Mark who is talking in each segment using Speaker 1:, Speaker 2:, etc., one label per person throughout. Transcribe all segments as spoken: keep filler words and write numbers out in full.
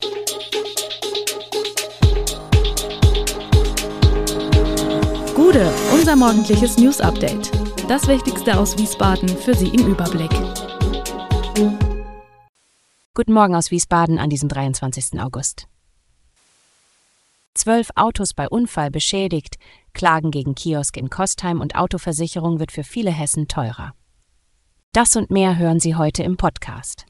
Speaker 1: Gude, unser morgendliches News-Update. Das Wichtigste aus Wiesbaden für Sie im Überblick.
Speaker 2: Guten Morgen aus Wiesbaden an diesem dreiundzwanzigsten August. Zwölf Autos bei Unfall beschädigt, Klagen gegen Kiosk in Kostheim und Autoversicherung wird für viele Hessen teurer. Das und mehr hören Sie heute im Podcast.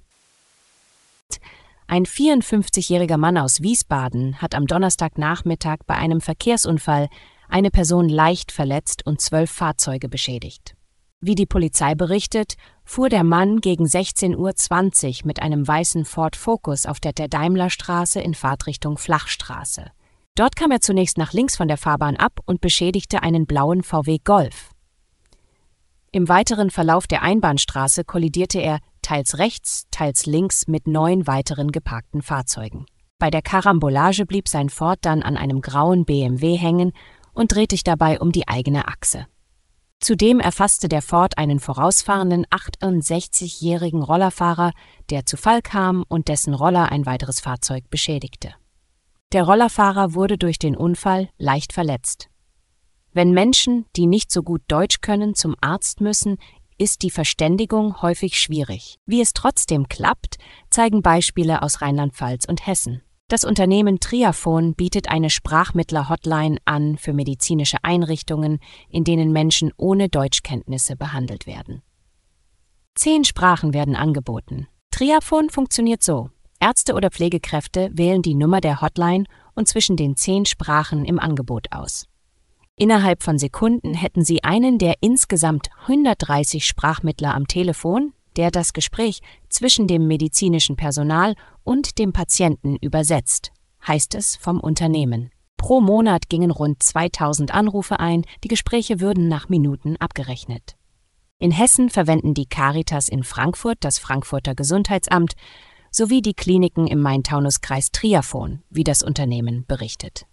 Speaker 2: Ein vierundfünfzigjähriger Mann aus Wiesbaden hat am Donnerstagnachmittag bei einem Verkehrsunfall eine Person leicht verletzt und zwölf Fahrzeuge beschädigt. Wie die Polizei berichtet, fuhr der Mann gegen sechzehn Uhr zwanzig mit einem weißen Ford Focus auf der Der-Daimler-Straße in Fahrtrichtung Flachstraße. Dort kam er zunächst nach links von der Fahrbahn ab und beschädigte einen blauen V W Golf. Im weiteren Verlauf der Einbahnstraße kollidierte er teils rechts, teils links mit neun weiteren geparkten Fahrzeugen. Bei der Karambolage blieb sein Ford dann an einem grauen B M W hängen und drehte sich dabei um die eigene Achse. Zudem erfasste der Ford einen vorausfahrenden achtundsechzigjährigen Rollerfahrer, der zu Fall kam und dessen Roller ein weiteres Fahrzeug beschädigte. Der Rollerfahrer wurde durch den Unfall leicht verletzt. Wenn Menschen, die nicht so gut Deutsch können, zum Arzt müssen, ist die Verständigung häufig schwierig. Wie es trotzdem klappt, zeigen Beispiele aus Rheinland-Pfalz und Hessen. Das Unternehmen Triaphon bietet eine Sprachmittler-Hotline an für medizinische Einrichtungen, in denen Menschen ohne Deutschkenntnisse behandelt werden. Zehn Sprachen werden angeboten. Triaphon funktioniert so: Ärzte oder Pflegekräfte wählen die Nummer der Hotline und zwischen den zehn Sprachen im Angebot aus. Innerhalb von Sekunden hätten Sie einen der insgesamt hundertdreißig Sprachmittler am Telefon, der das Gespräch zwischen dem medizinischen Personal und dem Patienten übersetzt, heißt es vom Unternehmen. Pro Monat gingen rund zweitausend Anrufe ein, die Gespräche würden nach Minuten abgerechnet. In Hessen verwenden die Caritas in Frankfurt, das Frankfurter Gesundheitsamt, sowie die Kliniken im Main-Taunus-Kreis Triaphon, wie das Unternehmen berichtet.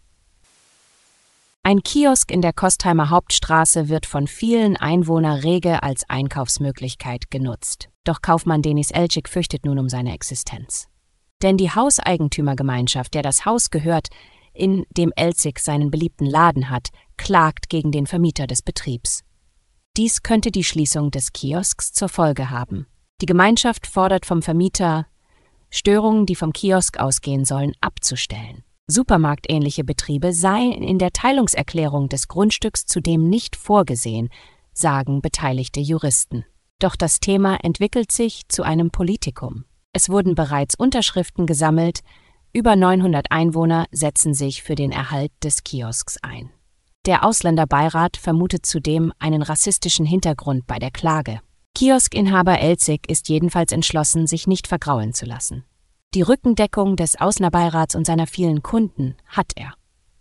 Speaker 2: Ein Kiosk in der Kostheimer Hauptstraße wird von vielen Einwohnern rege als Einkaufsmöglichkeit genutzt. Doch Kaufmann Denis Elcik fürchtet nun um seine Existenz. Denn die Hauseigentümergemeinschaft, der das Haus gehört, in dem Elcik seinen beliebten Laden hat, klagt gegen den Vermieter des Betriebs. Dies könnte die Schließung des Kiosks zur Folge haben. Die Gemeinschaft fordert vom Vermieter, Störungen, die vom Kiosk ausgehen sollen, abzustellen. Supermarktähnliche Betriebe seien in der Teilungserklärung des Grundstücks zudem nicht vorgesehen, sagen beteiligte Juristen. Doch das Thema entwickelt sich zu einem Politikum. Es wurden bereits Unterschriften gesammelt, über neunhundert Einwohner setzen sich für den Erhalt des Kiosks ein. Der Ausländerbeirat vermutet zudem einen rassistischen Hintergrund bei der Klage. Kioskinhaber Elcik ist jedenfalls entschlossen, sich nicht vergraulen zu lassen. Die Rückendeckung des Ausländerbeirats und seiner vielen Kunden hat er.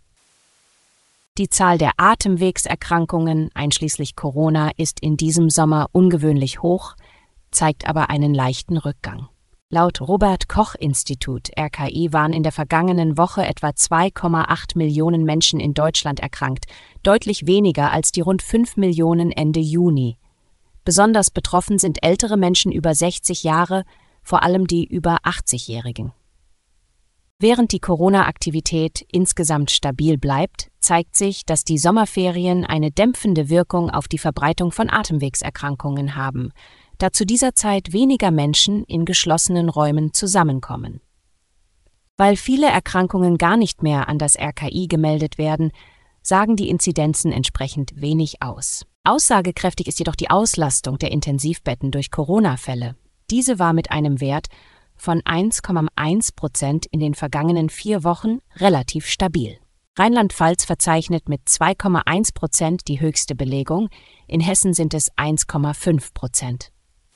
Speaker 2: Die Zahl der Atemwegserkrankungen, einschließlich Corona, ist in diesem Sommer ungewöhnlich hoch, zeigt aber einen leichten Rückgang. Laut Robert-Koch-Institut R K I waren in der vergangenen Woche etwa zwei Komma acht Millionen Menschen in Deutschland erkrankt, deutlich weniger als die rund fünf Millionen Ende Juni. Besonders betroffen sind ältere Menschen über sechzig Jahre, vor allem die über achtzigjährigen. Während die Corona-Aktivität insgesamt stabil bleibt, zeigt sich, dass die Sommerferien eine dämpfende Wirkung auf die Verbreitung von Atemwegserkrankungen haben, da zu dieser Zeit weniger Menschen in geschlossenen Räumen zusammenkommen. Weil viele Erkrankungen gar nicht mehr an das R K I gemeldet werden, sagen die Inzidenzen entsprechend wenig aus. Aussagekräftig ist jedoch die Auslastung der Intensivbetten durch Corona-Fälle. Diese war mit einem Wert von eins Komma eins Prozent in den vergangenen vier Wochen relativ stabil. Rheinland-Pfalz verzeichnet mit zwei Komma eins Prozent die höchste Belegung, in Hessen sind es eins Komma fünf Prozent.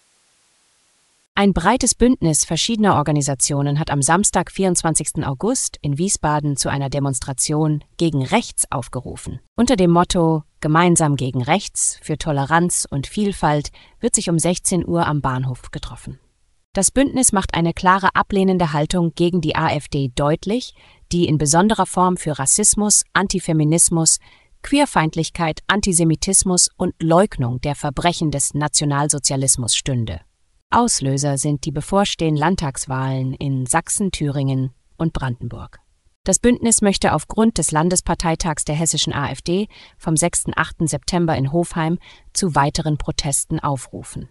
Speaker 2: Ein breites Bündnis verschiedener Organisationen hat am Samstag, vierundzwanzigsten August, in Wiesbaden zu einer Demonstration gegen Rechts aufgerufen. Unter dem Motto »Gemeinsam gegen Rechts für Toleranz und Vielfalt« wird sich um sechzehn Uhr am Bahnhof getroffen. Das Bündnis macht eine klare ablehnende Haltung gegen die AfD deutlich, die in besonderer Form für Rassismus, Antifeminismus, Queerfeindlichkeit, Antisemitismus und Leugnung der Verbrechen des Nationalsozialismus stünde. Auslöser sind die bevorstehenden Landtagswahlen in Sachsen, Thüringen und Brandenburg. Das Bündnis möchte aufgrund des Landesparteitags der hessischen AfD vom sechsten und achten September in Hofheim zu weiteren Protesten aufrufen.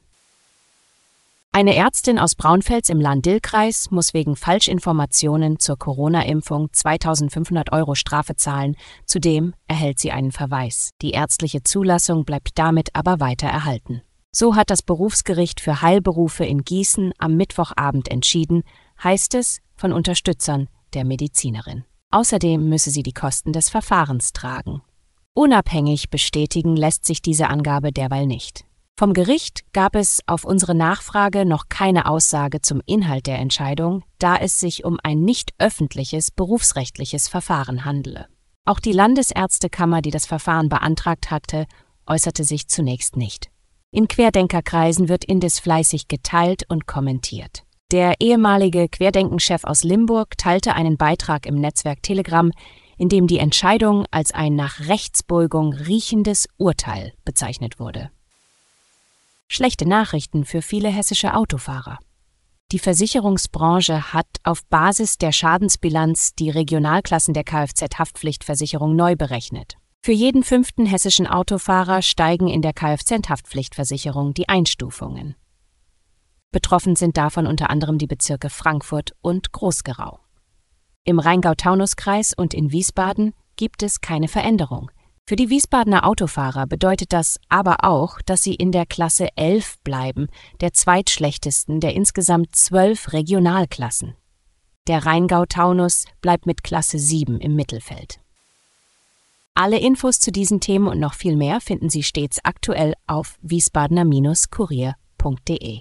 Speaker 2: Eine Ärztin aus Braunfels im Lahn-Dill-Kreis muss wegen Falschinformationen zur Corona-Impfung zweitausendfünfhundert Euro Strafe zahlen. Zudem erhält sie einen Verweis. Die ärztliche Zulassung bleibt damit aber weiter erhalten. So hat das Berufsgericht für Heilberufe in Gießen am Mittwochabend entschieden, heißt es von Unterstützern der Medizinerin. Außerdem müsse sie die Kosten des Verfahrens tragen. Unabhängig bestätigen lässt sich diese Angabe derweil nicht. Vom Gericht gab es auf unsere Nachfrage noch keine Aussage zum Inhalt der Entscheidung, da es sich um ein nicht öffentliches berufsrechtliches Verfahren handele. Auch die Landesärztekammer, die das Verfahren beantragt hatte, äußerte sich zunächst nicht. In Querdenkerkreisen wird indes fleißig geteilt und kommentiert. Der ehemalige Querdenken-Chef aus Limburg teilte einen Beitrag im Netzwerk Telegram, in dem die Entscheidung als ein nach Rechtsbeugung riechendes Urteil bezeichnet wurde. Schlechte Nachrichten für viele hessische Autofahrer. Die Versicherungsbranche hat auf Basis der Schadensbilanz die Regionalklassen der Kfz-Haftpflichtversicherung neu berechnet. Für jeden fünften hessischen Autofahrer steigen in der Kfz-Haftpflichtversicherung die Einstufungen. Betroffen sind davon unter anderem die Bezirke Frankfurt und Groß-Gerau. Im Rheingau-Taunus-Kreis und in Wiesbaden gibt es keine Veränderung. Für die Wiesbadener Autofahrer bedeutet das aber auch, dass sie in der Klasse elf bleiben, der zweitschlechtesten der insgesamt zwölf Regionalklassen. Der Rheingau-Taunus bleibt mit Klasse sieben im Mittelfeld. Alle Infos zu diesen Themen und noch viel mehr finden Sie stets aktuell auf wiesbadener Kurier punkt de.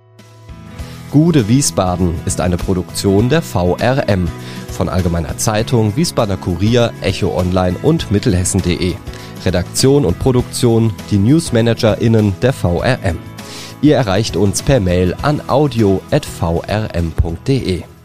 Speaker 3: Gude Wiesbaden ist eine Produktion der V R M von Allgemeiner Zeitung, Wiesbadener Kurier, Echo Online und Mittelhessen punkt de. Redaktion und Produktion die NewsmanagerInnen der V R M. Ihr erreicht uns per Mail an audio at v r m punkt de.